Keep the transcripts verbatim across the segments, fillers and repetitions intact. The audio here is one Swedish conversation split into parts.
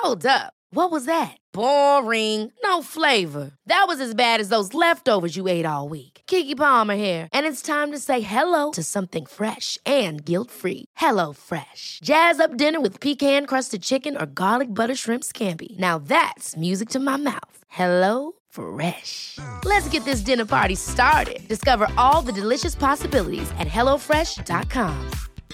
Hold up. What was that? Boring. No flavor. That was as bad as those leftovers you ate all week. Keke Palmer here, and it's time to say hello to something fresh and guilt-free. Hello Fresh. Jazz up dinner with pecan-crusted chicken or garlic butter shrimp scampi. Now that's music to my mouth. Hello Fresh. Let's get this dinner party started. Discover all the delicious possibilities at hello fresh dot com.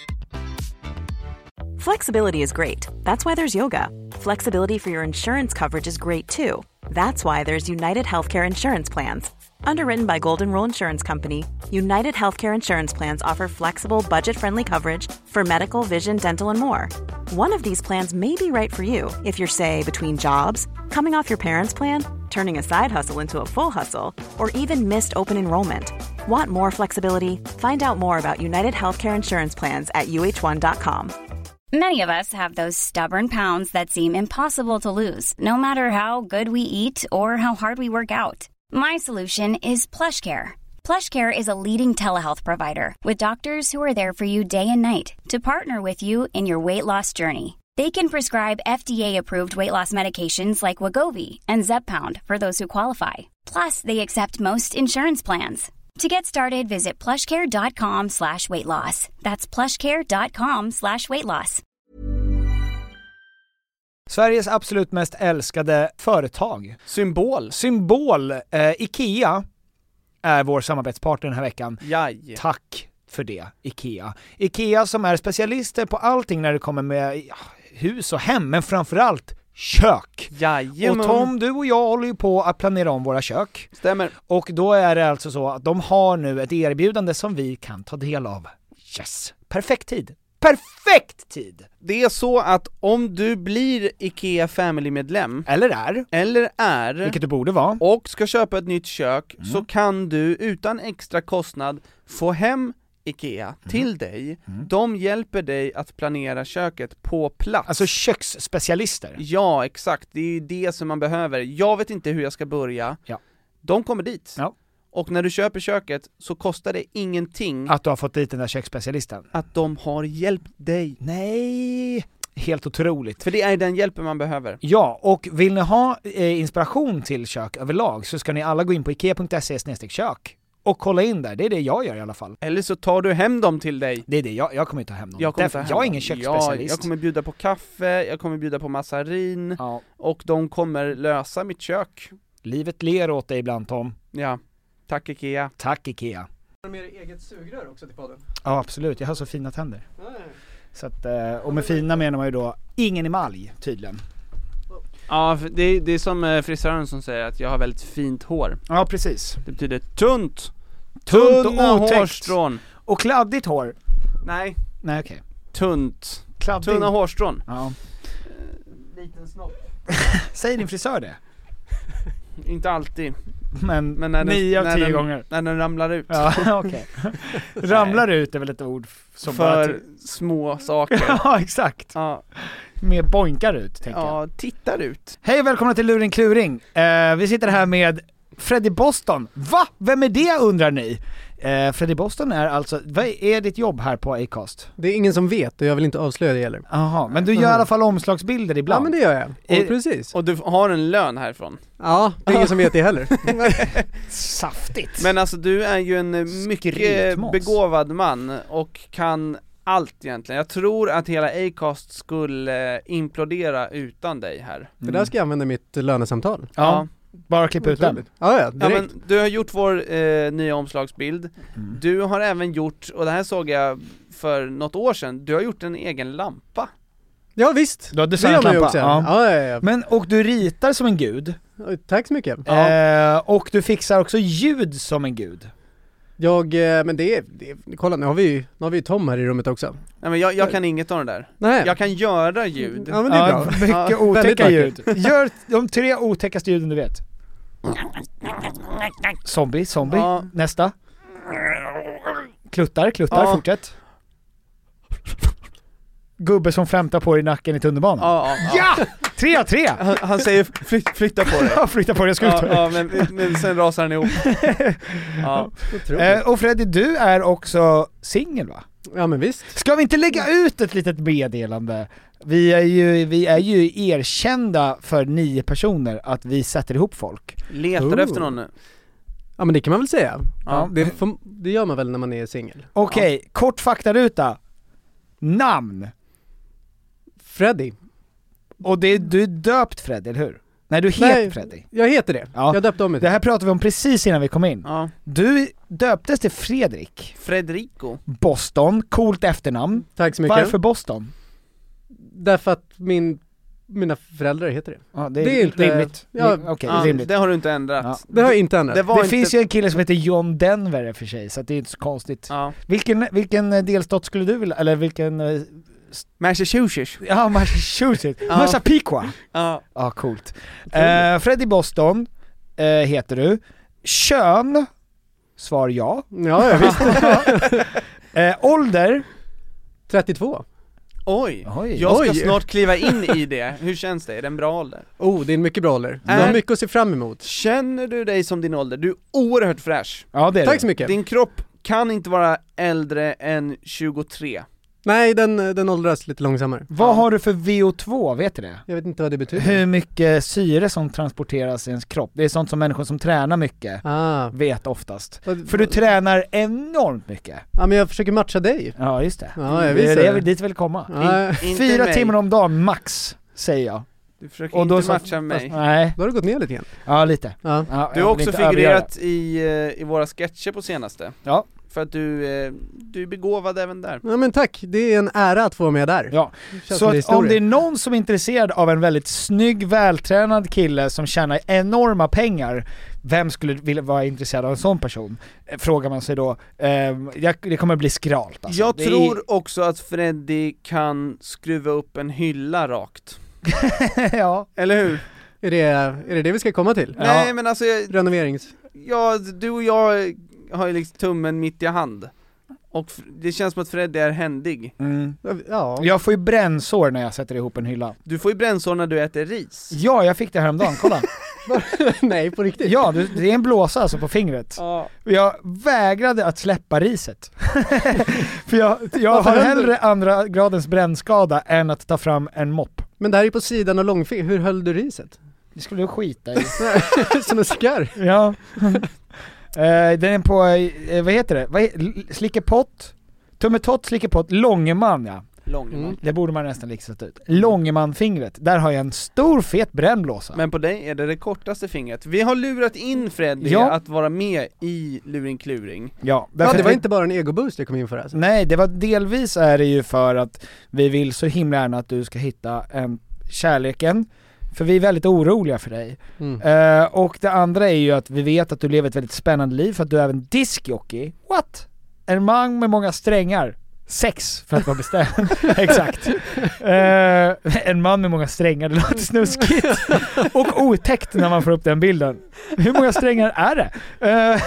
Flexibility is great. That's why there's yoga. Flexibility for your insurance coverage is great too. That's why there's United Healthcare Insurance Plans. Underwritten by Golden Rule Insurance Company, United Healthcare Insurance Plans offer flexible, budget-friendly coverage for medical, vision, dental, and more. One of these plans may be right for you if you're, say, between jobs, coming off your parents' plan, turning a side hustle into a full hustle, or even missed open enrollment. Want more flexibility? Find out more about United Healthcare Insurance Plans at U H one dot com. Many of us have those stubborn pounds that seem impossible to lose, no matter how good we eat or how hard we work out. My solution is PlushCare. PlushCare is a leading telehealth provider with doctors who are there for you day and night to partner with you in your weight loss journey. They can prescribe F D A-approved weight loss medications like Wegovy and Zepbound for those who qualify. Plus, they accept most insurance plans. To get started, visit plushcare.com slash weight loss. That's plushcare.com slash weight loss. Sveriges absolut mest älskade företag. Symbol. Symbol. Eh, Ikea är vår samarbetspartner den här veckan. Jaj. Tack för det, Ikea. Ikea som är specialister på allting när det kommer med ja, hus och hem, men framförallt kök. Jajamän. Och Tom, du och jag håller ju på att planera om våra kök. Stämmer. Och då är det alltså så att de har nu ett erbjudande som vi kan ta del av. Yes! Perfekt tid. Perfekt tid! Det är så att om du blir Ikea Family-medlem Eller är Eller är Vilket du borde vara Och ska köpa ett nytt kök mm. så kan du utan extra kostnad få hem Ikea mm. till dig. Mm. De hjälper dig att planera köket på plats. Alltså köksspecialister. Ja, exakt. Det är ju det som man behöver. Jag vet inte hur jag ska börja. Ja. De kommer dit. Ja. Och när du köper köket så kostar det ingenting. Att du har fått dit den där köksspecialisten. Att de har hjälpt dig. Nej, helt otroligt. För det är den hjälpen man behöver. Ja, och vill ni ha eh, inspiration till kök överlag så ska ni alla gå in på ikea punkt se slash kök och kolla in där. Det är det jag gör i alla fall. Eller så tar du hem dem till dig. Det är det, jag, jag kommer inte ta hem dem. Jag, Därför, hem jag är dem. ingen köksspecialist. Ja, jag kommer bjuda på kaffe, jag kommer bjuda på massarin. Ja. Och de kommer lösa mitt kök. Livet ler åt dig ibland, Tom. Ja, tack Ikea. Tack Ikea. Har du med dig eget sugrör också till podden? Ja, absolut. Jag har så fina tänder. Nej. Så att, och med fina menar man ju då ingen emalj, tydligen. Ja, det, det är som frisören som säger att jag har väldigt fint hår. Ja, precis. Det betyder tunt. Tunt och Tunna otäckt. hårstrån. Och kladdigt hår. Nej. Nej, okej. Tunt. Kladdig. Tunna hårstrån. Ja. Liten snopp. Säger din frisör det? Inte alltid. Men, Men när nio den, av tio när den, gånger. När den ramlar ut. Ja, okej. Okay. Ramlar ut är väl ett ord som för bara till... små saker. Ja, exakt. Ja. Mer boinkar ut, tänker ja, jag. Ja, tittar ut. Hej och välkomna till Luring Kluring. Uh, vi sitter här med Freddy Boston. Va? Vem är det, undrar ni? Uh, Freddy Boston är alltså, vad är ditt jobb här på Acast? Det är ingen som vet och jag vill inte avslöja det heller. Jaha, men du gör i alla fall omslagsbilder ibland. Ja, men det gör jag. Och är... precis. Och du har en lön härifrån. Ja, det är ingen som vet det heller. Saftigt. Men alltså du är ju en mycket Skrytmås. begåvad man och kan allt egentligen. Jag tror att hela Acast skulle implodera utan dig här. Mm. Det där ska jag använda i mitt lönesamtal. Ja. Ja. Bara klippa ut den. Ja, ja, ja, men du har gjort vår eh, nya omslagsbild. Mm. Du har även gjort, och det här såg jag för något år sedan, du har gjort en egen lampa. Ja, visst. Du har designat lampa. Också. Ja. Ja, ja, ja. Men, och du ritar som en gud. Tack så mycket. Ja. Eh, och du fixar också ljud som en gud. Jag, men det är, det är kolla, nu har vi ju, nu har vi ju Tom här i rummet också. Nej, men jag, jag kan inget av det där. Nej. Jag kan göra ljud. Ja, men det är ja, bra. Mycket ja, otäcka ljud. Gör de tre otäckaste ljuden du vet. Zombie, zombie. Ja. Nästa. Kluttar, kluttar, ja. Fortsätt. Gubbe som flämtar på dig i nacken i tunnelbanan. Ja, ja, ja. Tre av tre! Han, han säger flyt, flytta på dig. Ja, flytta på dig, jag ska ja, ut. ja, men, men sen rasar han ihop. Ja. Eh, och Freddy, du är också singel, va? Ja men visst. Ska vi inte lägga ut ett litet meddelande? Vi är ju, vi är ju erkända för nio personer att vi sätter ihop folk. Letar Oh. efter någon nu. Ja men det kan man väl säga. Ja. Det, får, det gör man väl när man är singel. Okej, okay, kort faktaruta. Namn. Freddy. Och det, du är döpt Freddy, eller hur? Nej, du heter Nej, Freddy. Jag heter det. Ja. Jag döpte om det. Det här pratade vi om precis innan vi kom in. Ja. Du döptes till Fredrik. Fredrico. Boston, coolt efternamn. Tack så mycket. Varför Boston? Därför att min, mina föräldrar heter det. Ja, det är, Det är inte- rimligt. ja, Okej, okay, Ja, rimligt. det har du inte ändrat. Ja. Det har jag inte ändrat. Det var Det inte... finns ju en kille som heter John Denver för sig, så att det är inte så konstigt. Ja. Vilken, vilken delstat skulle du vilja, eller vilken... eh, Massachusetts. Ja, Massachusetts. Ja. Massapequa. Ja. Ja, coolt. Eh, Freddy Boston eh, heter du. Kön? Svar ja. Ja, jag visste. Eh, ålder? trettiotvå. Oj. Oj. Jag ska Oj. snart kliva in i det. Hur känns det? Är det en bra ålder? Oh, det är en mycket bra ålder. Jag Är- har mycket att se fram emot. Känner du dig som din ålder? Du är oerhört fräsch. Ja, det är Tack det. så mycket. Din kropp kan inte vara äldre än tjugotre. Nej, den, den åldras lite långsammare. Vad Ja. har du för V O två, vet du det? Jag vet inte vad det betyder. Hur mycket syre som transporteras i ens kropp. Det är sånt som människor som tränar mycket Ah. vet oftast. Vad- För du tränar enormt mycket. Ja, men jag försöker matcha dig. Ja, just det. Ja, jag det visste är det det. dit vill komma. Ja, Inte Fyra mig. timmar om dagen max, säger jag. Du försöker Och då inte så- matcha mig. Nej, då har du gått ner lite grann. ja lite. Ja. Ja, Du jag har vill också inte figurerat i, eh, i våra sketcher på senaste. Ja. För att du, eh, du är begåvad även där. Ja men tack, det är en ära att få vara med där. Ja, Det känns så som en att om historia. det är någon som är intresserad av en väldigt snygg, vältränad kille som tjänar enorma pengar, vem skulle vilja vara intresserad av en sån person? Eh, Frågar man sig då. Eh, jag, det kommer bli skralt alltså. Jag Det tror är, också att Freddy kan skruva upp en hylla rakt. ja. Eller hur? Är det, är det det vi ska komma till? Ja. Nej men alltså, jag, Renoverings... ja, du och jag har ju liksom tummen mitt i hand. Och f- det känns som att Freddy är händig. Mm. Ja. Jag får ju brännsår när jag sätter ihop en hylla. Du får ju brännsår när du äter ris. Ja, jag fick det häromdagen, kolla. Nej, på riktigt. Ja, det det är en blåsa alltså på fingret. Ja. Jag vägrade att släppa riset. För jag, jag Varför har händer- hellre andra gradens brännskada än att ta fram en mopp. Men det här är på sidan av långfinger, hur höll du riset? Det skulle du skita i. Som en skarr. Ja. Eh, den är på, eh, vad heter det? Vad he- slickepott? Tummetott, slickepott, Långeman ja. Långman. Mm. Det borde man nästan listat ut. Långeman-fingret, där har jag en stor fet brännblåsa. Men på dig är det det kortaste fingret. Vi har lurat in Freddy Ja. att vara med i Luring Kluring. Ja, Ja, därför det att var vi- inte bara en egoboost jag kom in för alltså. Nej, det var delvis är det ju för att vi vill så himla gärna att du ska hitta en kärleken. För vi är väldigt oroliga för dig. Mm. Eh, och det andra är ju att vi vet att du lever ett väldigt spännande liv för att du är även diskjockey. What? En man med många strängar. Sex, för att vara bestämd. Exakt. Eh, en man med många strängar, det låter snuskigt. Och otäckt när man får upp den bilden. Hur många strängar är det? Eh,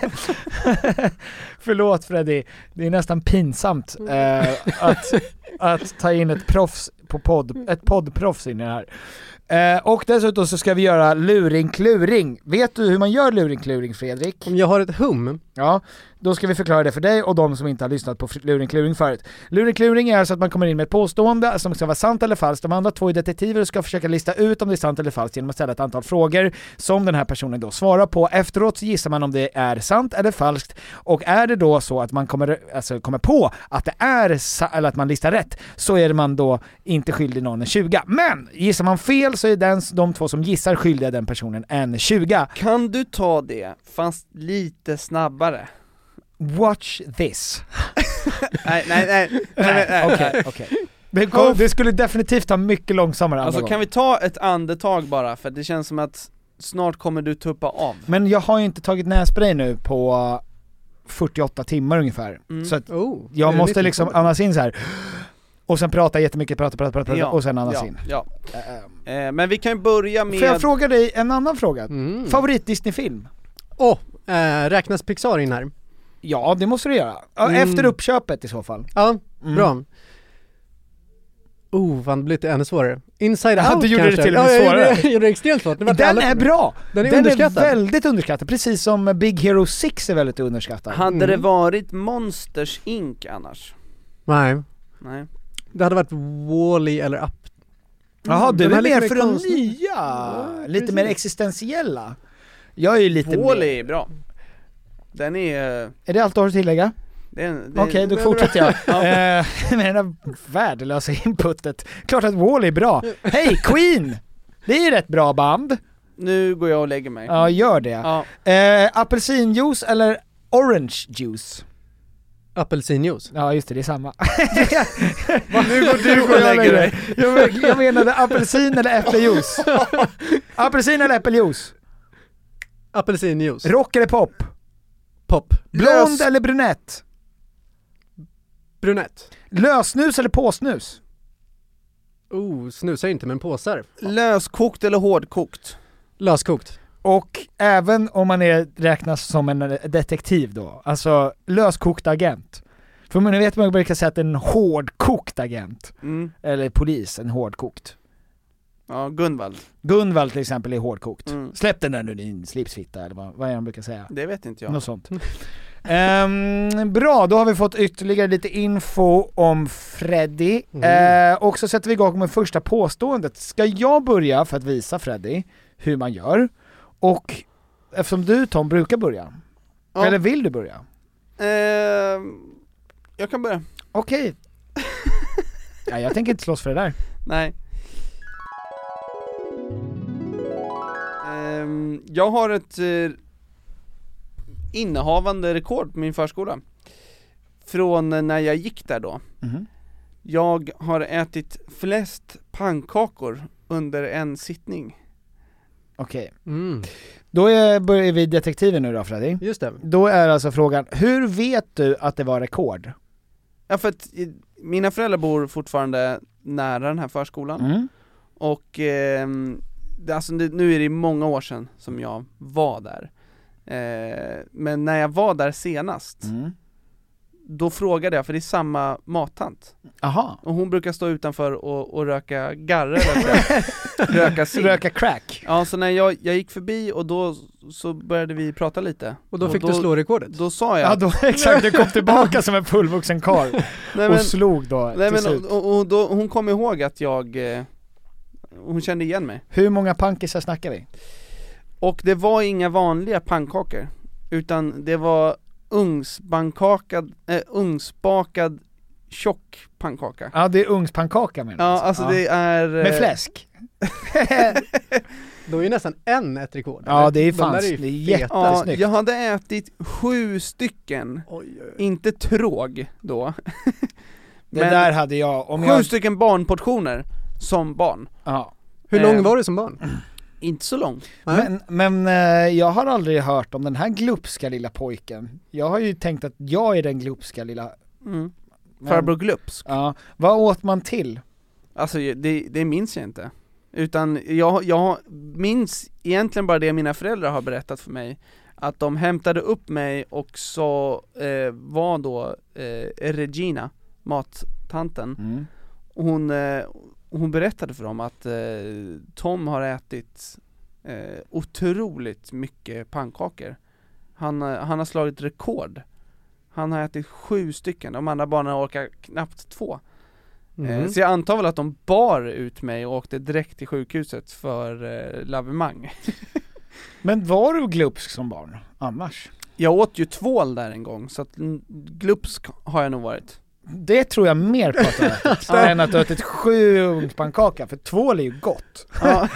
Förlåt Freddy, det är nästan pinsamt eh, att, att ta in ett proffs på podd, ett poddproffs in i det här. Eh, och dessutom så ska vi göra luring-kluring. Vet du hur man gör luring-kluring, Fredrik? Om jag har ett hum, Ja, då ska vi förklara det för dig och de som inte har lyssnat på luring-kluring förut. Luring-kluring är så att man kommer in med ett påstående som ska vara sant eller falskt. De andra två är detektiver och ska försöka lista ut om det är sant eller falskt genom att ställa ett antal frågor som den här personen då svarar på. Efteråt så gissar man om det är sant eller falskt, och är det då så att man kommer, alltså, kommer på att det är sa- eller att man listar rätt, så är man då inte skyldig någon en tjugo. Men gissar man fel så är den, de två som gissar skyldiga den personen en tjugo. Kan du ta det, fast lite snabbare? Watch this. nej, nej, nej, nej, nej, nej. Okej, okej. Det, går- det skulle definitivt ta mycket långsammare andra Alltså gånger. kan vi ta ett andetag bara, för det känns som att snart kommer du tuppa av. Men jag har ju inte tagit nässpray nu på fyrtioåtta timmar ungefär. Mm. Så att oh, är jag det måste mitt liksom problem? andas in så här. Och sen prata jättemycket, prata, prata, prata, Ja, och sen andas ja, in. ja. Äh, Eh, men vi kan ju börja med... Får jag fråga dig en annan fråga? Mm. Favorit Disney-film? Åh, eh, räknas Pixar in här? Ja, det måste du göra. Ja, Mm. efter uppköpet i så fall. Ja, Mm. bra. Oh, fan, det blir lite ännu svårare. Inside Ja, Out du gjorde det kanske? till och med ja, jag svårare. gjorde, jag gjorde det extremt svårt. Det var Den alla- är bra! Den är Den underskattad. är väldigt underskattad, precis som Big Hero sex är väldigt underskattad. Hade Mm. det varit Monsters Incorporated annars? Nej. Nej. Det hade varit Wall-E eller Up. Jaha, du Den är här mer lite för mer de konstig. nya, Ja, lite precis. mer existentiella. Jag är ju lite Wall-E mer... är bra. Den är... Är det allt du har att tillägga? Det är det, Okej, då fortsätter jag. Eh, med den här värdelösa inputet. Klart att Wall-E är bra. Hej, Queen! Det är ju rätt bra band. Nu går jag och lägger mig. Ja, gör det. Ja. Eh, apelsinjuice eller orange juice? Apelsinjuice. Ja, just det, det är samma. Nu går du och lägger dig. Jag, jag menade apelsin eller äppeljuice. Apelsin eller äppeljuice? Apelsinjuice. Rock eller pop? Pop. Blond Lös- eller brunett? Brunett. Lösnus eller påsnus? Oh, snusar inte men påsar. Löskokt eller hårdkokt? Löskokt. Och även om man är, räknas som en detektiv då, alltså löskokt agent. För man vet man brukar säga att en hårdkokt agent, Mm. eller polis, en hårdkokt. Ja, Gunvald. Gunvald till exempel är hårdkokt. Mm. Släpp den där nu din slipsfitta, eller vad, vad är det man brukar säga? Det vet inte jag. Något sånt. Ehm, bra, då har vi fått ytterligare lite info om Freddy. Mm. Eh, och så sätter vi igång med första påståendet. Ska jag börja för att visa Freddy hur man gör? Och eftersom du, Tom, brukar börja. Ja. Eller vill du börja? Eh, jag kan börja. Okej. Ja, jag tänker inte slåss för det där. Nej. Ehm, jag har ett eh, innehavande rekord på min förskola. Från eh, när jag gick där då. Mhm. Jag har ätit flest pannkakor under en sittning. Okej. Mm. Då är, börjar vi detektiven nu då, Freddy. Just det. Då är alltså frågan, hur vet du att det var rekord? Ja, för att eh, mina föräldrar bor fortfarande nära den här förskolan. Mm. Och ehm, det, alltså, det, nu är det många år sedan som jag var där. Eh, men när jag var där senast, Mm. då frågade jag, för det är samma mattant. Aha. Och hon brukar stå utanför och, och röka garre, eller röka cigg. Röka crack. Ja, så när jag, jag gick förbi och då så började vi prata lite. Och då fick du slå rekordet. Då sa jag... Ja, då, exakt, du kom tillbaka som en fullvuxen karl nej, och men, slog då nej, till men, slut. och, och då, hon kom ihåg att jag... Eh, hon kände igen mig. Hur många pankisar snackar vi? Och det var inga vanliga pannkakor, utan det var ugnsbankakad, äh, ugnsbakad tjock pannkaka. Ja, det är ugnspannkaka menar Ja, jag. alltså Ja. det är... Med eh, fläsk? Då är ju nästan en ett rekord. Ja, eller? det är De fan, där det är ju jätte- feta. Ja, snyggt. jag hade ätit sju stycken, Oj, oj, oj. inte tråg då. Det Men där hade jag, om sju jag... stycken barnportioner som barn. Ja. Hur lång Eh, var du som barn? Inte så lång. Nej. Men, men eh, jag har aldrig hört om den här glupska lilla pojken. Jag har ju tänkt att jag är den glupska lilla... Mm. Men- Farbror Glupsk. Ja, vad åt man till? Alltså det, det minns jag inte. Utan jag, jag minns egentligen bara det mina föräldrar har berättat för mig. Att de hämtade upp mig och så eh, var då eh, Regina, mattanten. Mm. Hon, eh, hon berättade för dem att eh, Tom har ätit eh, otroligt mycket pannkakor. Han, eh, han har slagit rekord. Han har ätit sju stycken, de andra barnen orkar knappt två. Mhm. Eh, så jag antar väl att de bar ut mig och åkte direkt till sjukhuset för eh, lavemang. Men var du glupsk som barn annars? Jag åt ju tvål där en gång, så att mm, glupsk har jag nog varit. Det tror jag mer på att du har ätit, än att du har ätit sju ugnspannkaka, för tvål är ju gott. Ja.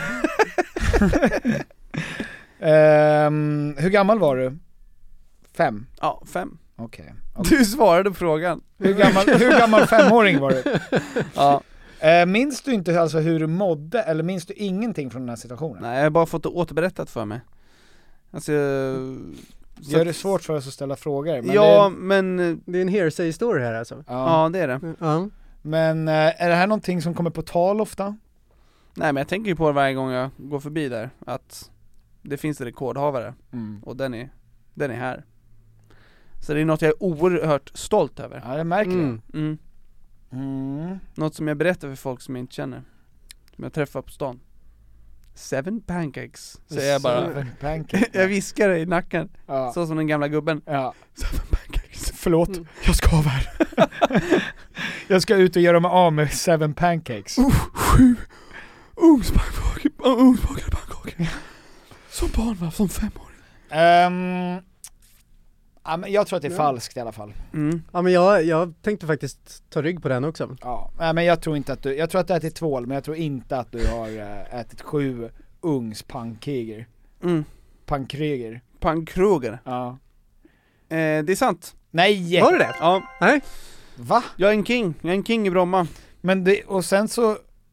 Ehm, hur gammal var du? Fem? Ja, fem. Okej. Du svarade på frågan. Hur gammal, hur gammal femåring var du? Ja. Eh, minns du inte alltså hur du mådde, eller minns du ingenting från den här situationen? Nej, jag har bara fått det återberättat för mig. Alltså, så Gör det svårt för oss att ställa frågor? Men ja, det, men eh, Det är en hearsay story här alltså. ja. ja, det är det. Ja. Men eh, är det här någonting som kommer på tal ofta? Nej, men jag tänker ju på det varje gång jag går förbi där, att det finns en rekordhavare Mm. och den är, den är här. Så det är något jag är oerhört stolt över. Ja, jag märker Mm. Mm. det. Mm. Något som jag berättar för folk som jag inte känner, som jag träffar på stan. Seven pancakes, säger jag bara. Seven pancake. Jag viskar det i nacken, Ja. så som den gamla gubben. Ja. Seven pancakes. Förlåt, Mm. jag skaver. Jag ska ut och göra mig av med seven pancakes. Uh, sju ugnspannkakor, ugnsbakade pannkakor. Som barn var, som femåring. Um, ja, men jag tror att det är falskt i alla fall. Mm. Ja men jag, jag tänkte faktiskt ta rygg på den också. Ja, men jag tror inte att du, jag tror att du ätit tvål, men jag tror inte att du har ätit sju ugnspannkakor. Mm. Pannkryger. Pannkroger. Ja. Eh, det är sant. Nej! Var det det? Ja. Nej. Va? Jag är en king, jag är en king i Bromma. Men det, och sen så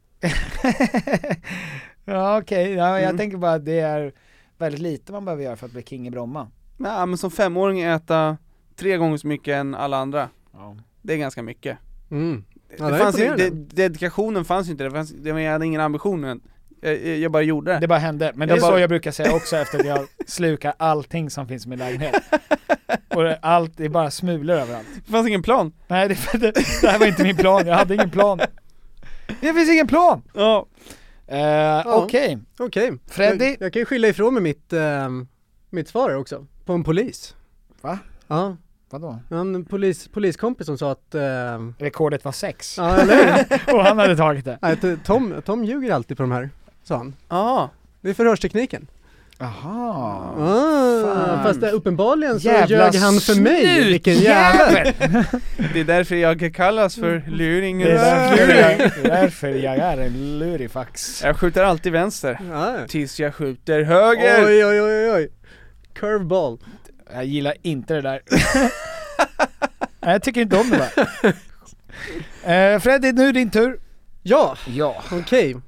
ja okej, okay. ja, jag Mm. tänker bara att det är väldigt lite man behöver göra för att bli king i Bromma. Ja, men som femåring äta tre gånger så mycket än alla andra. Ja. Det är ganska mycket. Mm. Ja, det det fanns ju, det, imponerande. dedikationen fanns ju inte, det fanns, det, jag hade ingen ambition. Jag, jag bara gjorde det. Det bara hände, men det Jag är bara- så jag brukar säga också efter att jag slukar allting som finns i min lägenhet. Och det, allt, det är bara smulor överallt. Det fanns ingen plan. Nej, det, det, det här var inte min plan, jag hade ingen plan. Det finns ingen plan! Ja. Uh, Okej, okay. Okej. Freddy? Jag, jag kan ju skylla ifrån med mitt, eh, mitt svar här också. På en polis. Va? Ja. Vadå? En polis, poliskompis som sa att... Eh, Rekordet var sex. ja, eller hur? Och han hade tagit det. Nej, att Tom, Tom ljuger alltid på de här, sa han. Ja. Det är förhörstekniken. Aha. Ah, fan. fast det, uppenbarligen så Jävla ljög han för mig. snut, Vilken jävel! Det är därför jag kallas för luring. Det är därför jag, det är därför jag är en lurifax. Jag skjuter alltid vänster. Ja. Tills jag skjuter höger. Oj, oj, oj, oj. Curveball. Jag gillar inte det där. Nej, jag tycker inte om det där. uh, Freddy, nu är din tur. Ja, Ja. okej.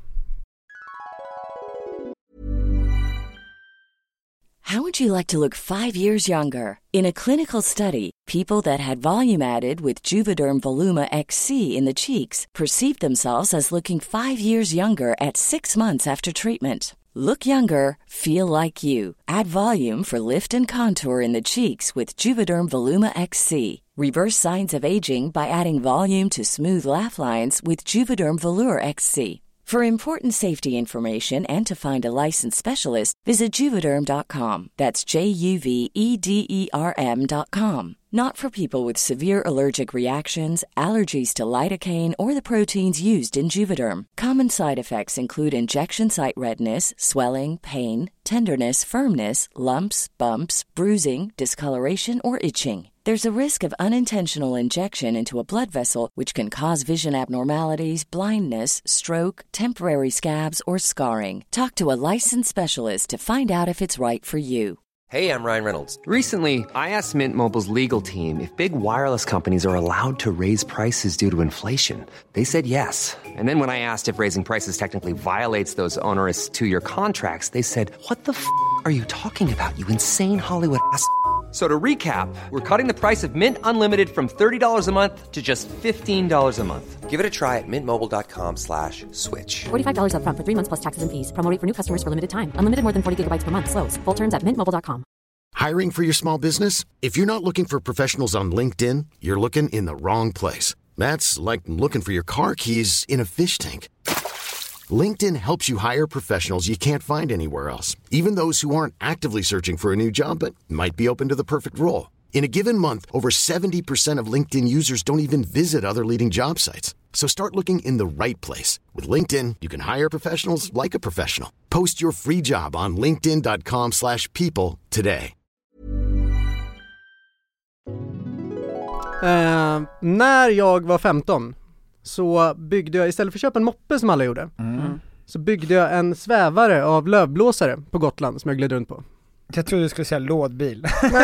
How would you like to look five years younger? In a clinical study, people that had volume added with Juvederm Voluma X C in the cheeks perceived themselves as looking five years younger at six months after treatment. Look younger, feel like you. Add volume for lift and contour in the cheeks with Juvederm Voluma X C. Reverse signs of aging by adding volume to smooth laugh lines with Juvederm Volure X C. For important safety information and to find a licensed specialist, visit Juvederm dot com. That's J U V E D E R M dot com. Not for people with severe allergic reactions, allergies to lidocaine, or the proteins used in Juvederm. Common side effects include injection site redness, swelling, pain, tenderness, firmness, lumps, bumps, bruising, discoloration, or itching. There's a risk of unintentional injection into a blood vessel, which can cause vision abnormalities, blindness, stroke, temporary scabs, or scarring. Talk to a licensed specialist to find out if it's right for you. Hey, I'm Ryan Reynolds. Recently, I asked Mint Mobile's legal team if big wireless companies are allowed to raise prices due to inflation. They said yes. And then when I asked if raising prices technically violates those onerous two-year contracts, they said, what the f*** are you talking about, you insane Hollywood ass f- So to recap, we're cutting the price of Mint Unlimited from thirty dollars a month to just fifteen dollars a month. Give it a try at mintmobile.com slash switch. forty-five dollars up front for three months plus taxes and fees. Promo rate for new customers for limited time. Unlimited more than forty gigabytes per month. Slows full terms at mint mobile dot com. Hiring for your small business? If you're not looking for professionals on LinkedIn, you're looking in the wrong place. That's like looking for your car keys in a fish tank. LinkedIn helps you hire professionals you can't find anywhere else, even those who aren't actively searching for a new job but might be open to the perfect role. In a given month, over seventy percent of LinkedIn users don't even visit other leading job sites. So start looking in the right place. With LinkedIn, you can hire professionals like a professional. Post your free job on linkedin dot com slash people today. Eh, när jag var femton så byggde jag, istället för att köpa en moppe som alla gjorde, Mm. så byggde jag en svävare av lövblåsare på Gotland som jag gled runt på. Jag trodde du skulle säga lådbil.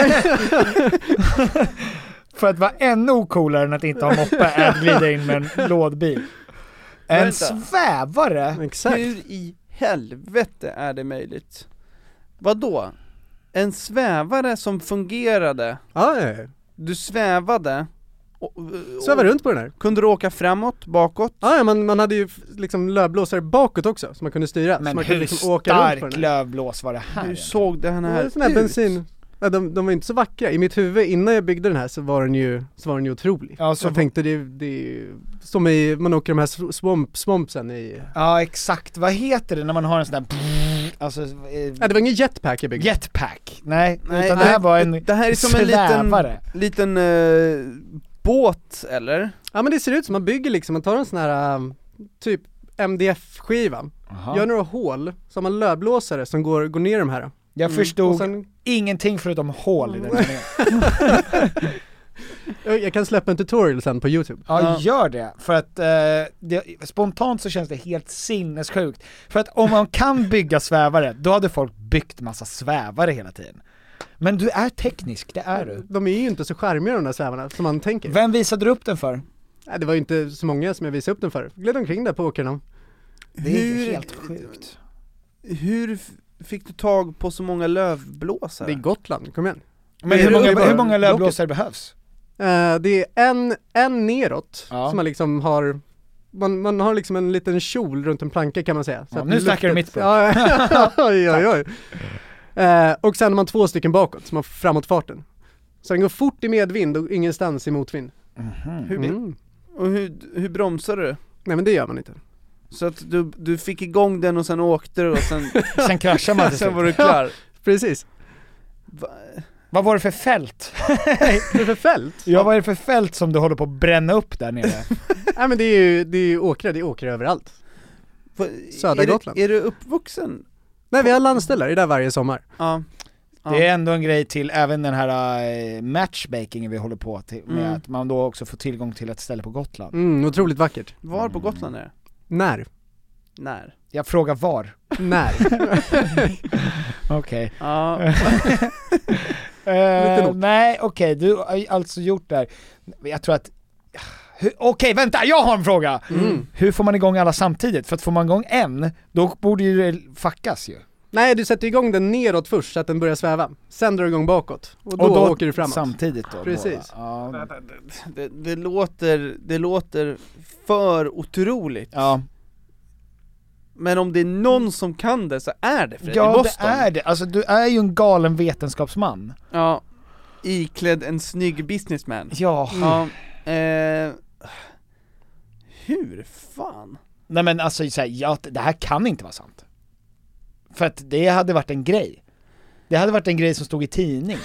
För att vara ännu coolare än att inte ha moppe är att glida in med en lådbil. En Vänta. Exakt. Hur i helvete är det möjligt? Vadå? En svävare som fungerade? Ja, ja, ja. Du svävade och, och, Svävar runt på den här. Kunde du åka framåt, bakåt? Ja, ja man, man hade ju liksom lövblåsare bakåt också som man kunde styra. Men så man hur kunde liksom åka runt på stark den här. lövblås var det här? Hur såg den Det här var sån här ut? bensin. Ja, de, de var inte så vackra. I mitt huvud innan jag byggde den här så var den ju, så var den ju otrolig. Ja, så jag tänkte det, det är ju som i, man åker de här swamp, swampsen i... Ja, exakt. Vad heter det när man har en sån där... Alltså, eh, Nej, det var ingen jetpack jag byggde. jetpack. Nej, Nej, utan det här var en det här är som en liten, svävare. liten uh, båt, eller? Ja, men det ser ut som man bygger liksom, man tar en sån här um, typ M D F-skiva, Aha. gör några hål, så har man lövblåsare som går, går ner de här. Jag mm. förstod sen... ingenting förutom hål i den. Jag kan släppa en tutorial sen på YouTube. Ja, gör det. För att eh, det, spontant så känns det helt sinnessjukt. För att om man kan bygga svävare, då hade folk byggt massa svävare hela tiden. Men du är teknisk, det är du. De är ju inte så charmiga de där svävarna som man tänker. Vem visade du upp den för? Nej, det var ju inte så många som jag visade upp den för. Gled omkring där på åkerna. Det är hur, helt sjukt. Hur fick du tag på så många lövblåsare? Det är Gotland, kom igen. Men hur många, hur många lövblåsare behövs? Uh, det är en, en neråt, ja. som man liksom har, man, man har liksom en liten kjol runt en planka, kan man säga. Så ja, att nu snackar du mitt språk. Ja, oj, oj, oj. Uh, och sen har man två stycken bakåt, som har framåt farten. Så den går fort i medvind och ingenstans i motvind. Mm-hmm. Hur, mm. Och hur, hur bromsar du? Nej, men det gör man inte. Så att du, du fick igång den och sen åkte du och sen... sen kraschade man till sen var du klar. Precis. Va? Vad var det för fält? Vad är det för fält? Ja, vad är det för fält som du håller på att bränna upp där nere? Nej, men det är ju, det är ju åkrar, det är åkrar överallt. Va, Södra är Gotland. Du, är du uppvuxen? Nej, vi har landställare, det är där varje sommar. Ja. Ja. Det är ändå en grej till även den här uh, matchmakingen vi håller på till, med mm. att man då också får tillgång till ett ställe på Gotland. Mm, otroligt vackert. Var på Gotland är det? När? När? Jag frågar var. När? Okej. Ja. uh, nej, okej, okay, du har alltså gjort det här. Jag tror att okej, okay, vänta, jag har en fråga. Mm. Hur får man igång alla samtidigt? För att får man igång en, då borde ju det fuckas ju. Nej, du sätter igång den neråt först så att den börjar sväva. Sen drar du igång bakåt. Och då, och då åker du framåt. Samtidigt då? Precis. Ja. Det, det, låter, det låter för otroligt. Ja. Men om det är någon som kan det så är det Fredrik Ja, Boston. det är det. Alltså du är ju en galen vetenskapsman. Ja. Iklädd en snygg businessman. Ja. Mm. Ja. Eh, hur fan? Nej men alltså så här, ja, det här kan inte vara sant. För att det hade varit en grej. Det hade varit en grej som stod i tidning.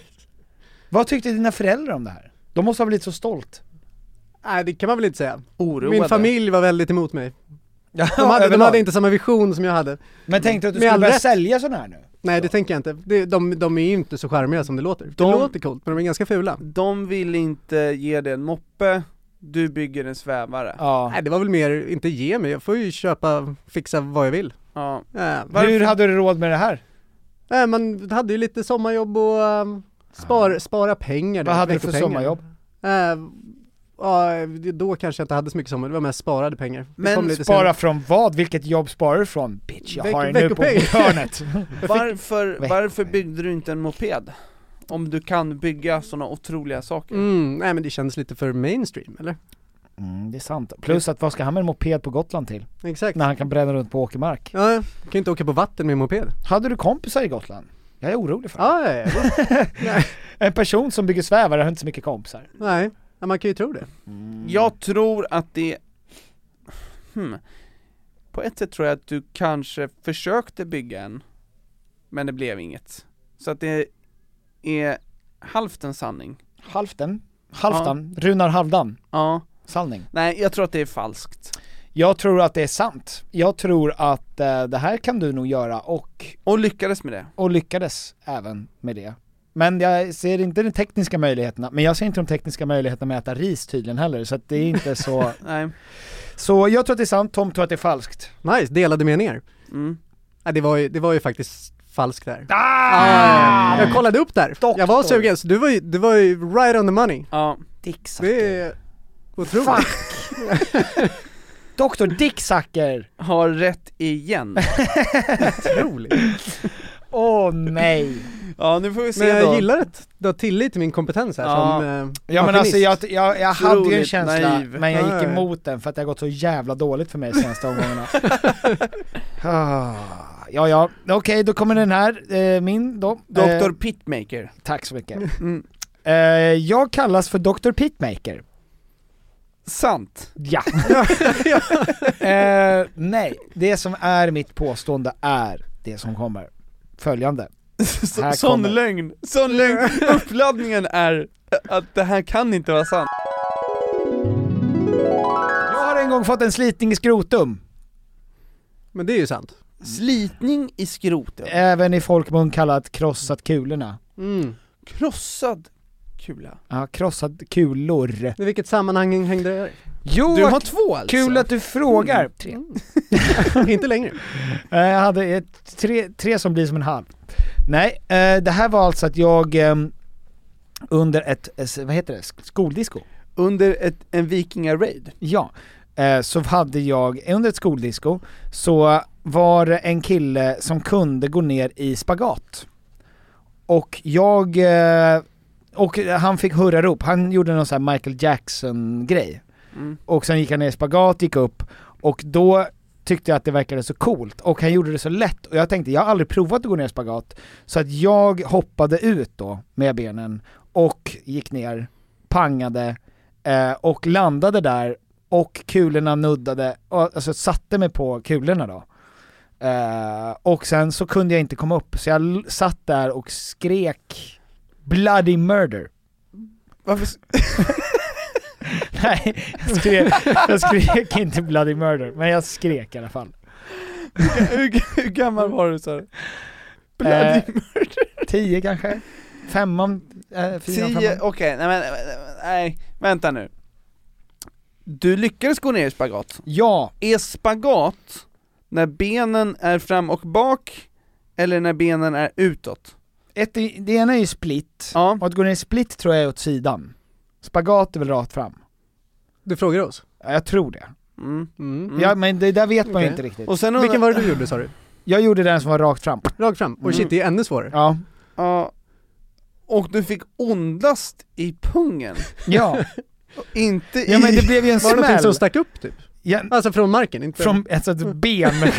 Vad tyckte dina föräldrar om det här? De måste ha blivit så stolt. Nej, det kan man väl inte säga. Oroade. Min familj var väldigt emot mig. Ja, de, hade, de hade inte samma vision som jag hade. Men tänkte du att du Med skulle börja rätt. sälja sådana här nu? Nej, det tänker jag inte. Det, de, de är ju inte så charmiga som det låter. Det De- låter coolt, men de är ganska fula. De vill inte ge dig en moppe, du bygger en svävare. Ja. Nej, det var väl mer, inte ge mig. Jag får ju köpa, fixa vad jag vill. Ja. Äh, Hur hade du råd med det här? äh, man hade ju lite sommarjobb och um, spar, spara pengar. Vad hade du för veckopengar. sommarjobb? Äh, ja, då kanske jag inte hade så mycket sommar. Det var mest sparade pengar. Det Men kom lite Spara senare. från vad? Vilket jobb sparar du från? Bitch, jag Veck- har den nu på veckopengar. hörnet. Varför, Veck- varför byggde du inte en moped? Om du kan bygga sådana otroliga saker. Mm, nej men det känns lite för mainstream, eller? Mm, det är sant. Plus att vad ska han med en moped på Gotland till? Exakt. När han kan bränna runt på åkermark. Ja, jag kan ju inte åka på vatten med en moped. Hade du kompisar i Gotland? Jag är orolig för det. Ja, ja, ja. Nej. En person som bygger svävare har inte så mycket kompisar. Nej, ja, man kan ju tro det. Mm. Jag tror att det... Hmm. På ett sätt tror jag att du kanske försökte bygga en, men det blev inget. Så att det är halvt en sanning. Halvten? Halvdan? Ja. Runar Halvdan? Ja. Sanning? Nej, jag tror att det är falskt. Jag tror att det är sant. Jag tror att eh, det här kan du nog göra och... Och lyckades med det. Och lyckades även med det. Men jag ser inte de tekniska möjligheterna. Men jag ser inte de tekniska möjligheterna med att äta ris tydligen heller. Så att det är inte så... Nej. Så jag tror att det är sant, Tom tror att det är falskt. Nice, delade meningar. Mm. Ja, det var ju, det var ju faktiskt falskt där. Ah! Ah, jag kollade upp där. Doktor. Jag var sugen, så du var ju, du var ju right on the money. Ja. Dicksacker. Det är otroligt. Fuck. Doktor Dicksacker. Har rätt igen. Otroligt. Åh oh, nej. Ja, nu får vi se Men jag då. gillar att du har tillit till min kompetens här Ja. som eh, Ja men alltså jag, jag, jag hade ju en känsla, naiv. men jag gick Ja, ja. emot den för att det har gått så jävla dåligt för mig de senaste omgångarna. ah, ja ja, okej okay, då kommer den här, eh, min då. Doktor Eh, Pitmaker. tack så mycket. Mm. Eh, jag kallas för doktor Pitmaker. Sant. Ja. eh, nej, det som är mitt påstående är det som kommer. Följande. Så, sån kommer. lögn. Sån lögn. Uppladdningen är att det här kan inte vara sant. gång fått en slitning i skrotum? Men det är ju sant. Slitning i skrotum. Även i folkmun kallat krossat kulorna. Mm. Krossad kula. Ja, krossad kulor. I vilket sammanhang hängde det? Jo, Du har två alltså. kul att du frågar. Mm. Tre. Inte längre. Jag hade ett, tre, tre som blir som en halv. Nej, eh, det här var alltså att jag eh, under ett, vad heter det, skoldisco. Under ett, en vikinga-raid. Ja, eh, så hade jag, under ett skoldisco så var det en kille som kunde gå ner i spagat. Och jag, eh, och han fick hurrarop, han gjorde någon sån här Michael Jackson-grej. Mm. Och sen gick han ner i spagat, gick upp, och då tyckte jag att det verkade så coolt, och han gjorde det så lätt, och jag tänkte, jag har aldrig provat att gå ner i spagat, så att jag hoppade ut då med benen och gick ner, pangade eh, och landade där, och kulorna nuddade, och, alltså satte mig på kulorna då. Eh, och sen så kunde jag inte komma upp, så jag l- satt där och skrek bloody murder. Varför? Nej, jag skrek, jag skrek inte bloody murder, men jag skrek i alla fall. hur, hur gammal var du, så? Bloody eh, murder? Tio kanske? Femman? Eh, fyran, Tio, okej, okay, nej men, nej, vänta nu. Du lyckades gå ner i spagat? Ja. Är spagat när benen är fram och bak, eller när benen är utåt? Ett, det ena är ju split, ja. Och att gå ner i split tror jag är åt sidan. Spagat är väl rakt fram. Du frågar oss? Ja, jag tror det. Mm. Mm. Ja, men det där vet man okay. ju inte riktigt. Och sen Vilken var det du gjorde, sa du? Jag gjorde den som var rakt fram. Rakt fram? Och mm. shit, det är ännu svårare. Ja. Ja. Och du fick ondast i pungen. Ja. Inte i... Ja, men det blev ju en var det någonting smäll som stack upp typ? Ja. Alltså från marken? Inte... Från alltså, ett ben med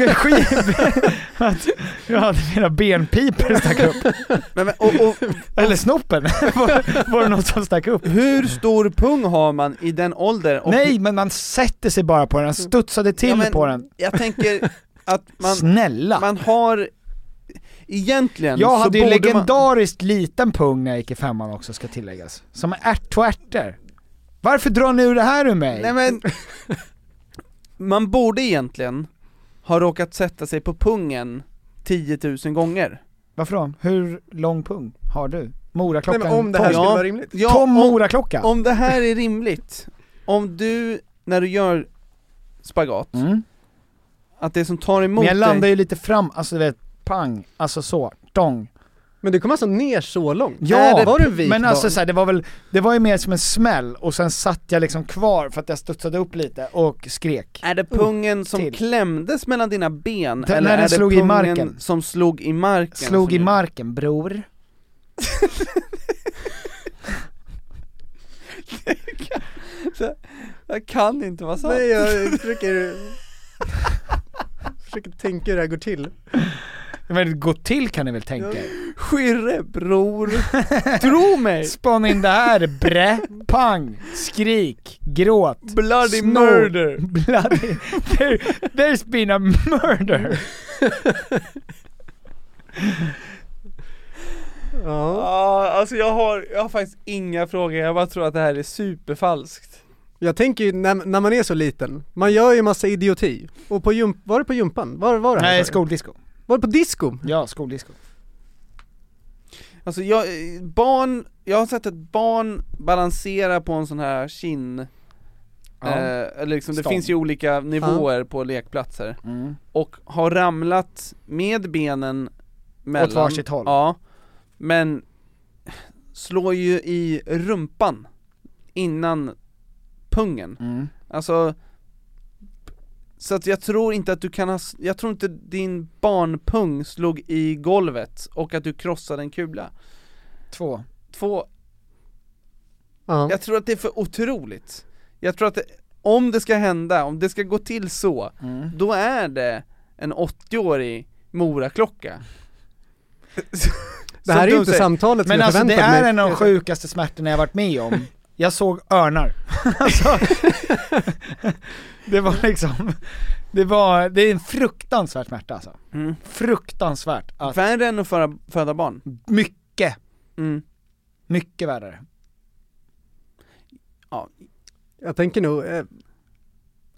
jag hade mina benpiper stack upp. Men, men, och, och, Eller snoppen. var, var det något som stack upp? Hur stor pung har man i den åldern? Och nej, men man sätter sig bara på den. Han studsade till ja, men, på den. Jag tänker att man... Snälla. Man har... Egentligen jag så hade ju legendariskt man... liten pung när jag gick i femman också, ska tilläggas. Som ärt två ärtor. Varför drar ni ur det här ur mig? Nej men... Man borde egentligen ha råkat sätta sig på pungen tio tusen gånger. Varför då? Hur lång pung har du? Moraklockan? Nej, men om det här Tom. skulle vara rimligt. Ja, Tom om, Moraklocka. Om det här är rimligt. Om du, när du gör spagat, mm. att det som tar emot dig... Men jag landar ju lite fram, alltså du vet, pang, alltså så, dong. Men du kom alltså ner så långt? Ja, det, var det men alltså så här, det var väl, det var ju mer som en smäll, och sen satt jag liksom kvar för att jag studsade upp lite och skrek. Är det pungen uh, som till. klämdes mellan dina ben? Den, eller när den är det slog pungen i marken. som slog i marken? Slog i marken, bror. Jag kan inte vara sant. Nej, jag försöker försöker tänka hur det här går till. Men gå till kan ni väl tänka? Skirre, bror. Tro mig. Spån in det här, bre, pang, skrik, gråt, bloody snor, murder. Bloody, there, there's been a murder. Ja, ah, alltså jag har, jag har faktiskt inga frågor. Jag bara tror att det här är superfalskt. Jag tänker ju, när, när man är så liten, man gör ju massa idioti. Och på jump, var det på jumpan? Var, var det här? Nej, skoldisco. Var det på disco? Ja, skoldisco. Alltså jag, barn, jag har sett ett barn balansera på en sån här kin. Ja. Eh, eller liksom, det Stånd. Finns ju olika nivåer ja. På lekplatser. Mm. Och har ramlat med benen mellan. Åt varsitt håll. Ja. Men slår ju i rumpan innan pungen. Mm. Alltså, så att jag tror inte att du kan ha, jag tror inte din barnpung slog i golvet och att du krossade en kula. Två. Två. Uh-huh. Jag tror att det är för otroligt. Jag tror att det, om det ska hända, om det ska gå till så, mm. då är det en åttioårig Moraklocka. Det här är ju inte samtalet som men jag alltså det är mig. En av de sjukaste smärtorna jag varit med om. Jag såg örnar. Alltså, det var liksom, det var, det är en fruktansvärd smärta alltså. Mm. Fruktansvärt. Att, värre än att föda, föda barn? Mycket. Mm. Mycket värre. Ja. Jag tänker nog... Eh,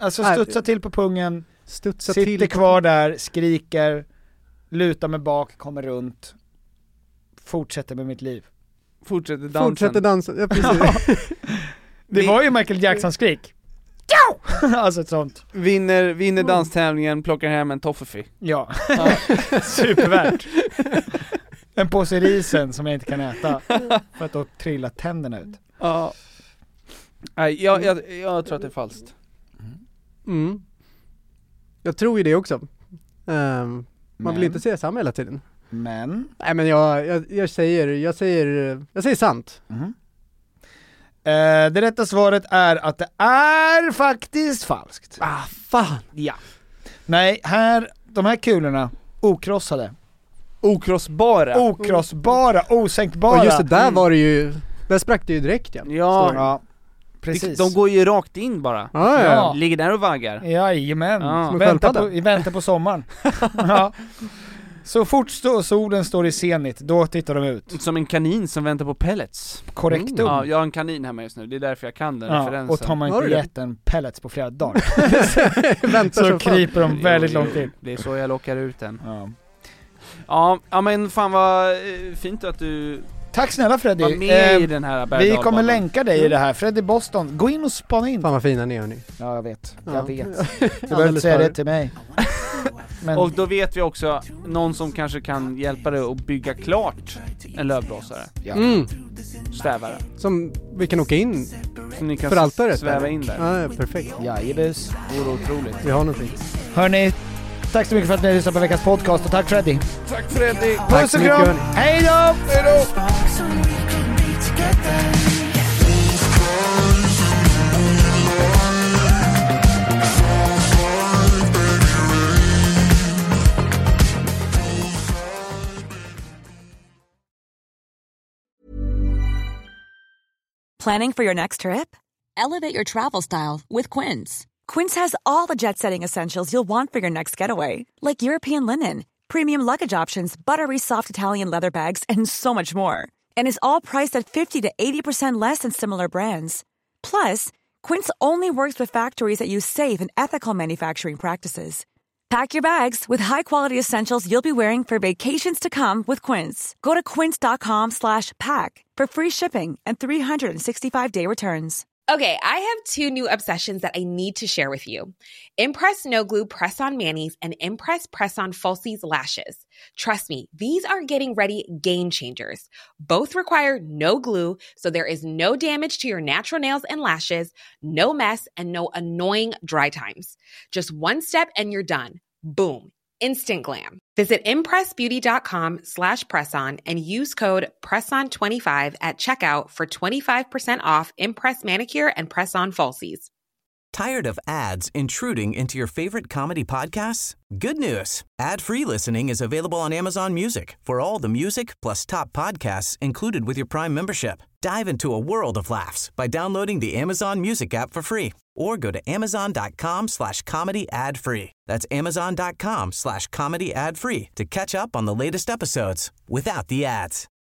Alltså Nej, studsa till på pungen, studsa sitter till kvar där, skriker, lutar mig bak, kommer runt, fortsätter med mitt liv. Fortsätter dansen. Fortsätter dansa, ja precis. Det var ju Michael Jackson skrik. Alltså ett sånt. Vinner, vinner danstävlingen, plockar hem en toffefi. Ja, supervärt. En påse risen som jag inte kan äta för att då trillar tänderna ut. Ja. Nej, jag, jag, jag tror att det är falskt. Mm. Jag tror ju det också. Um, man Men. vill inte säga samma hela tiden. Men Nej men jag, jag, jag säger, jag säger, jag säger sant. mm. eh, det rätta svaret är att det är faktiskt falskt. Ah, fan. Ja. Nej, här, de här kulorna, okrossade. Okrossbara. Okrossbara, osänkbara. Och just det, där var det ju, där sprack det ju direkt ja. Ja, Ja, precis. de går ju rakt in bara. Ah, ja. Ja. Ligger där och vaggar. Jajamän, Ja. Som en vänta sköldpadda. på, vänta på sommaren. Ja. Så fort stå, solen står i zenit, då tittar de ut. Som en kanin som väntar på pellets. Korrektum. Ja, jag har en kanin hemma just nu, det är därför jag kan den Ja, referensen. och tar man Har inte du det? gett en pellets på flera dagar Väntar så som fan. kryper de Jo, väldigt jo, långt in. Det är så jag lockar ut den. Ja. Ja, ja men fan vad eh, fint att du Tack snälla Freddy. var med Eh, i den här berg- vi dalbanan. kommer länka dig i det här, Freddy Boston. Gå in och spana in. Fan vad fina ni är hörni. Ja, jag vet. Ja. Jag vet. Du behöver inte säga det till mig. Men Och då vet vi också någon som kanske kan hjälpa dig att bygga klart en lövblåsare. ja. Mm. Svävare. Som vi kan åka in Som ni kan för altaret. sväva eller? in där. Ja, ja, perfekt. Jajebus. Vore otroligt. Vi har någonting. Hörni, tack så mycket för att ni lyssnade på veckans podcast och tack Freddy. Tack Freddy. Tack Puss så och mycket, kram. hörni. Hej då! Hej då! Planning for your next trip? Elevate your travel style with Quince. Quince has all the jet-setting essentials you'll want for your next getaway, like European linen, premium luggage options, buttery soft Italian leather bags, and so much more. And is all priced at fifty to eighty percent less than similar brands. Plus, Quince only works with factories that use safe and ethical manufacturing practices. Pack your bags with high-quality essentials you'll be wearing for vacations to come with Quince. Go to quince.com slash pack for free shipping and three sixty-five day returns. Okay, I have two new obsessions that I need to share with you. Impress No Glue Press-On Manis and Impress Press-On Falsies Lashes. Trust me, these are getting ready game changers. Both require no glue, so there is no damage to your natural nails and lashes, no mess, and no annoying dry times. Just one step and you're done. Boom. Instant glam. Visit impressbeauty.com slash presson and use code presson twenty-five at checkout for twenty-five percent off Impress Manicure and Press-On Falsies. Tired of ads intruding into your favorite comedy podcasts? Good news. Ad-free listening is available on Amazon Music for all the music plus top podcasts included with your Prime membership. Dive into a world of laughs by downloading the Amazon Music app for free or go to amazon.com slash comedy ad free. That's amazon.com slash comedy ad free to catch up on the latest episodes without the ads.